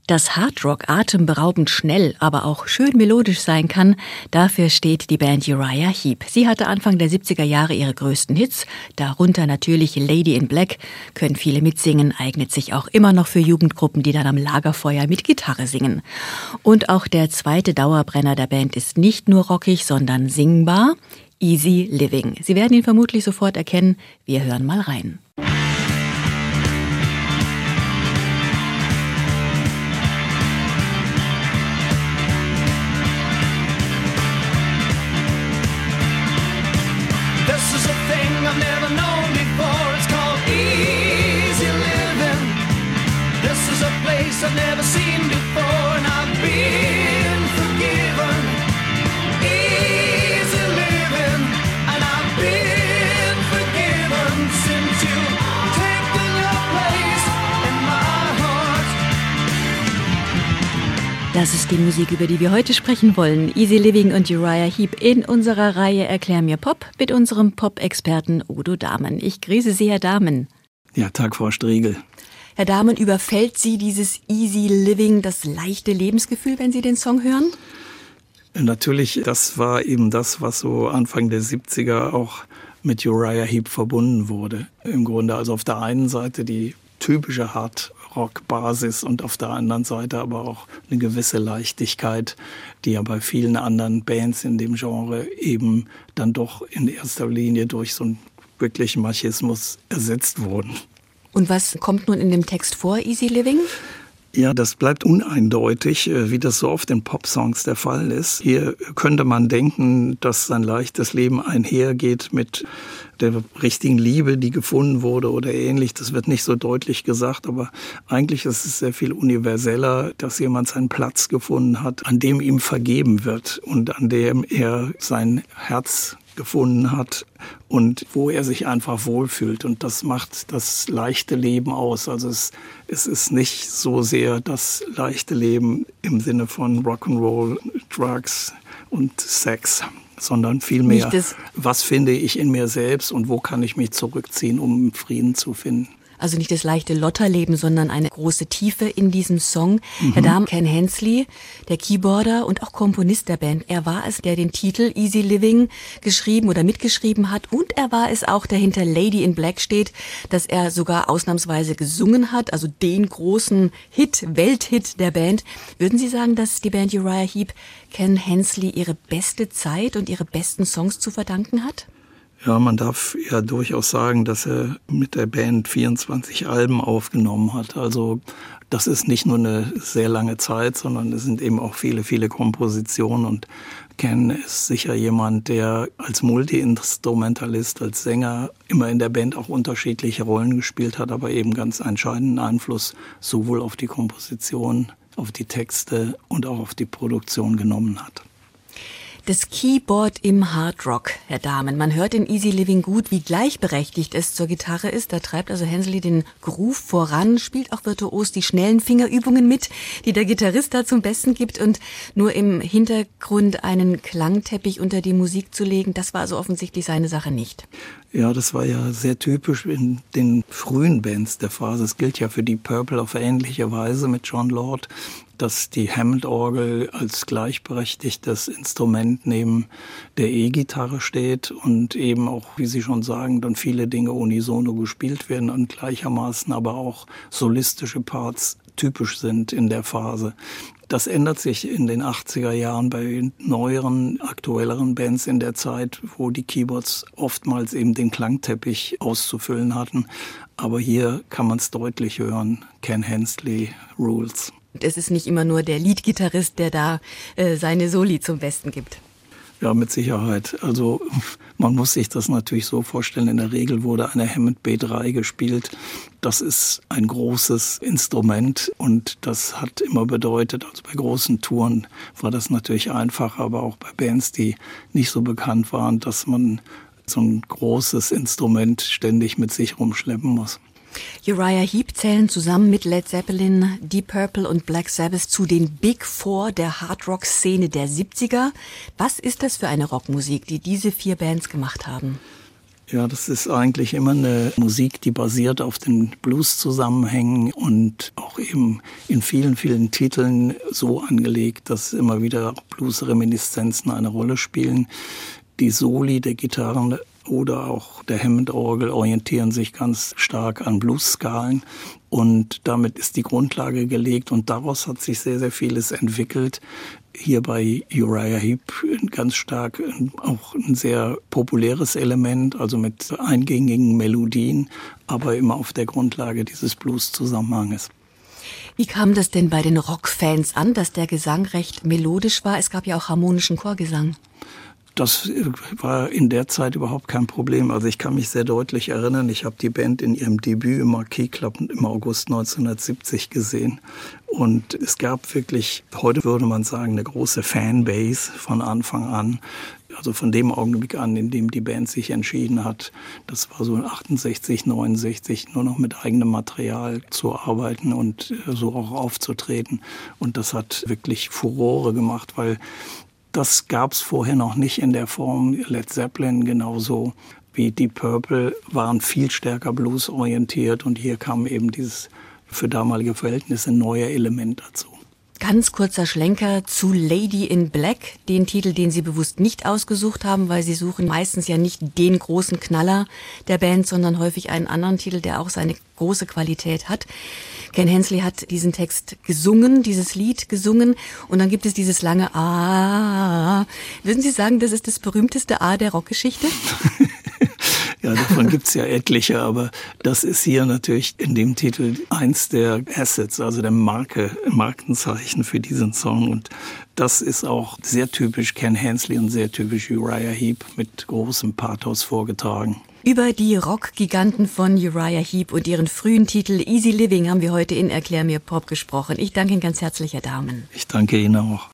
Dass Hardrock atemberaubend schnell, aber auch schön melodisch sein kann, dafür steht die Band Uriah Heep. Sie hatte Anfang der 70er Jahre ihre größten Hits, darunter natürlich Lady in Black, können viele mitsingen, eignet sich auch immer noch für Jugendgruppen, die dann am Lagerfeuer mit Gitarre singen. Und auch der zweite Dauerbrenner der Band ist nicht nur rockig, sondern singbar, Easy Living. Sie werden ihn vermutlich sofort erkennen, wir hören mal rein. I've never seen before, and I've been forgiven. Easy living, and I've been forgiven since you've taken your place in my heart. Das ist die Musik, über die wir heute sprechen wollen. Easy Living und Uriah Heep in unserer Reihe Erklär mir Pop mit unserem Pop-Experten Udo Dahmen. Ich grüße Sie, Herr Dahmen. Ja, Tag, Frau Striegel. Herr Dahmen, überfällt Sie dieses Easy Living, das leichte Lebensgefühl, wenn Sie den Song hören? Natürlich, das war eben das, was so Anfang der 70er auch mit Uriah Heep verbunden wurde. Im Grunde also auf der einen Seite die typische Hard-Rock-Basis und auf der anderen Seite aber auch eine gewisse Leichtigkeit, die ja bei vielen anderen Bands in dem Genre eben dann doch in erster Linie durch so einen wirklichen Machismus ersetzt wurden. Und was kommt nun in dem Text vor, Easy Living? Ja, das bleibt uneindeutig, wie das so oft in Popsongs der Fall ist. Hier könnte man denken, dass sein leichtes Leben einhergeht mit der richtigen Liebe, die gefunden wurde oder ähnlich. Das wird nicht so deutlich gesagt, aber eigentlich ist es sehr viel universeller, dass jemand seinen Platz gefunden hat, an dem ihm vergeben wird und an dem er sein Herz gefunden hat und wo er sich einfach wohlfühlt. Und das macht das leichte Leben aus. Also es ist nicht so sehr das leichte Leben im Sinne von Rock'n'Roll, Drugs und Sex, sondern vielmehr, was finde ich in mir selbst und wo kann ich mich zurückziehen, um Frieden zu finden. Also nicht das leichte Lotterleben, sondern eine große Tiefe in diesem Song. Herr Dahmen, Ken Hensley, der Keyboarder und auch Komponist der Band, er war es, der den Titel Easy Living geschrieben oder mitgeschrieben hat. Und er war es auch, der hinter Lady in Black steht, dass er sogar ausnahmsweise gesungen hat, also den großen Hit, Welthit der Band. Würden Sie sagen, dass die Band Uriah Heep Ken Hensley ihre beste Zeit und ihre besten Songs zu verdanken hat? Ja, man darf ja durchaus sagen, dass er mit der Band 24 Alben aufgenommen hat. Also das ist nicht nur eine sehr lange Zeit, sondern es sind eben auch viele, viele Kompositionen. Und Ken ist sicher jemand, der als Multi-Instrumentalist, als Sänger immer in der Band auch unterschiedliche Rollen gespielt hat, aber eben ganz entscheidenden Einfluss sowohl auf die Komposition, auf die Texte und auch auf die Produktion genommen hat. Das Keyboard im Hardrock, Herr Dahmen. Man hört in Easy Living gut, wie gleichberechtigt es zur Gitarre ist. Da treibt also Hensley den Groove voran, spielt auch virtuos die schnellen Fingerübungen mit, die der Gitarrist da zum Besten gibt. Und nur im Hintergrund einen Klangteppich unter die Musik zu legen, das war also offensichtlich seine Sache nicht. Ja, das war ja sehr typisch in den frühen Bands der Phase. Es gilt ja für die Purple auf ähnliche Weise mit John Lord, dass die Hammond-Orgel als gleichberechtigtes Instrument neben der E-Gitarre steht und eben auch, wie Sie schon sagen, dann viele Dinge unisono gespielt werden und gleichermaßen aber auch solistische Parts typisch sind in der Phase. Das ändert sich in den 80er Jahren bei neueren, aktuelleren Bands in der Zeit, wo die Keyboards oftmals eben den Klangteppich auszufüllen hatten. Aber hier kann man es deutlich hören. Ken Hensley rules. Es ist nicht immer nur der Leadgitarrist, der da seine Soli zum Besten gibt. Ja, mit Sicherheit. Also man muss sich das natürlich so vorstellen. In der Regel wurde eine Hammond B3 gespielt. Das ist ein großes Instrument und das hat immer bedeutet, also bei großen Touren war das natürlich einfacher, aber auch bei Bands, die nicht so bekannt waren, dass man so ein großes Instrument ständig mit sich rumschleppen muss. Uriah Heep zählen zusammen mit Led Zeppelin, Deep Purple und Black Sabbath zu den Big Four der Hardrock-Szene der 70er. Was ist das für eine Rockmusik, die diese 4 Bands gemacht haben? Ja, das ist eigentlich immer eine Musik, die basiert auf den Blues-Zusammenhängen und auch eben in vielen, vielen Titeln so angelegt, dass immer wieder Blues-Reminiszenzen eine Rolle spielen. Die Soli der Gitarren oder auch der Hammond-Orgel orientieren sich ganz stark an Blues-Skalen und damit ist die Grundlage gelegt und daraus hat sich sehr, sehr vieles entwickelt. Hier bei Uriah Heep ganz stark auch ein sehr populäres Element, also mit eingängigen Melodien, aber immer auf der Grundlage dieses Blues-Zusammenhanges. Wie kam das denn bei den Rockfans an, dass der Gesang recht melodisch war? Es gab ja auch harmonischen Chorgesang. Das war in der Zeit überhaupt kein Problem. Also ich kann mich sehr deutlich erinnern, ich habe die Band in ihrem Debüt im Marquis Club im August 1970 gesehen. Und es gab wirklich, heute würde man sagen, eine große Fanbase von Anfang an. Also von dem Augenblick an, in dem die Band sich entschieden hat, das war so 68, 69, nur noch mit eigenem Material zu arbeiten und so auch aufzutreten. Und das hat wirklich Furore gemacht, weil das gab es vorher noch nicht in der Form. Led Zeppelin genauso wie Deep Purple waren viel stärker bluesorientiert und hier kam eben dieses für damalige Verhältnisse neue Element dazu. Ganz kurzer Schlenker zu Lady in Black, den Titel, den Sie bewusst nicht ausgesucht haben, weil Sie suchen meistens ja nicht den großen Knaller der Band, sondern häufig einen anderen Titel, der auch seine große Qualität hat. Ken Hensley hat diesen Text gesungen, dieses Lied gesungen und dann gibt es dieses lange A. Würden Sie sagen, das ist das berühmteste A der Rockgeschichte? Ja, davon gibt's ja etliche, aber das ist hier natürlich in dem Titel eins der Assets, also der Markenzeichen für diesen Song. Und das ist auch sehr typisch Ken Hensley und sehr typisch Uriah Heep mit großem Pathos vorgetragen. Über die Rockgiganten von Uriah Heep und ihren frühen Titel Easy Living haben wir heute in Erklär mir Pop gesprochen. Ich danke Ihnen ganz herzlich, Herr Daumen. Ich danke Ihnen auch.